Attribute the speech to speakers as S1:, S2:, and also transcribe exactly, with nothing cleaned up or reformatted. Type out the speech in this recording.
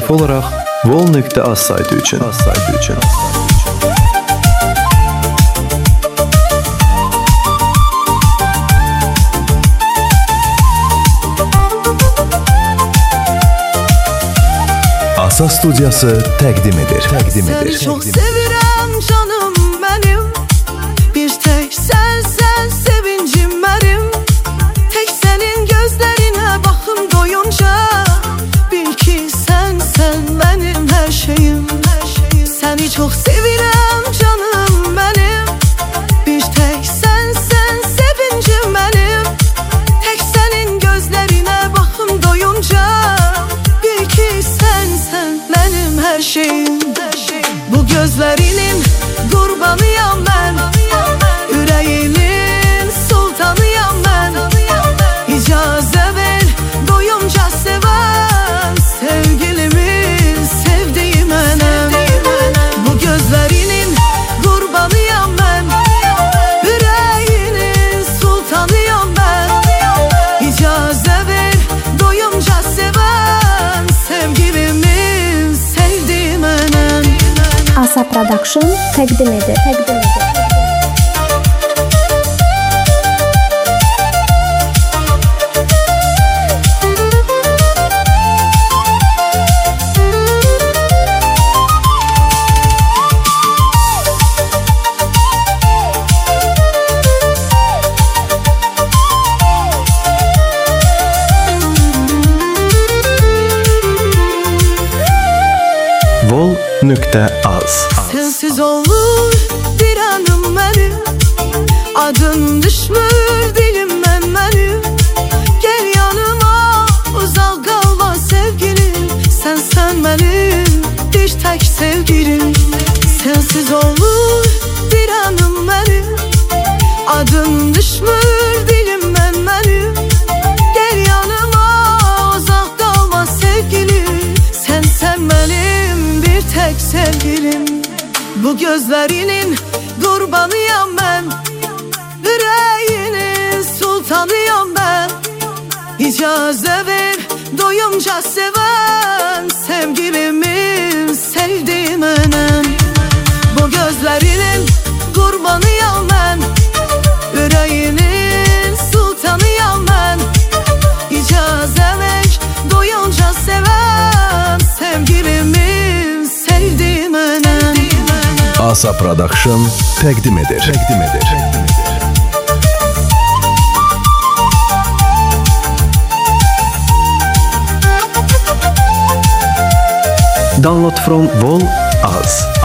S1: müəllif olaraq vol nöqtə az saytı üçün. Az saytı üçün. Asa Studiyası təqdim edir. Təqdim edir.
S2: Səni çox sevirəm canım mənim. Bir tək sən, sən sevincim mənim. Tək sənin gözlərinə baxım doyunca. Bil ki sən, sən mənim hər şeyim. Səni çox sevirəm canım mənim. Bir tək sən, sən sevincim mənim. Tək sənin gözlərinə baxım doyunca. Bil ki sən, sən mənim hər şeyim. Bu gözlərinin qurbanıyam mən. Ürəyinin sultanıyam mən. İcazə ver doyunca sevən sevgilimin sevdiyi mənəm. Bu gözlərinin qurbanıyam mən. Ürəyinin sultanıyam mən. İcazə ver doyunca sevən sevgilimin sevdiyi mənəm.
S3: Asa Production təqdim edir. Təqdim edir.
S1: vol nöqtə az.
S2: Sensiz olur bir anım mənim. Adın düşmür dilimdən mənim. Gel yanıma uzaq qalma sevgilim. Sən sən mənim bir tək sevgilim. Sensiz olur bir anım mənim. Adın düşmür dilimdən mənim. Gel yanıma uzaq qalma sevgilim. Sən sən mənim bir tək sevgilim. Bu gözlərinin qurbanıyam mən. Ürəyinin sultanıyam mən. İcazə ver doyunca sevən sevgilimin sevdiyi mənəm. Bu gözlərinin qurbanıyam mən. Ürəyinin sultanıyam mən. İcazə ver doyunca sevən sevgilimin sevdiyi mənəm.
S1: Asa Production təqdim edir. Təqdim edir. Download from vol az.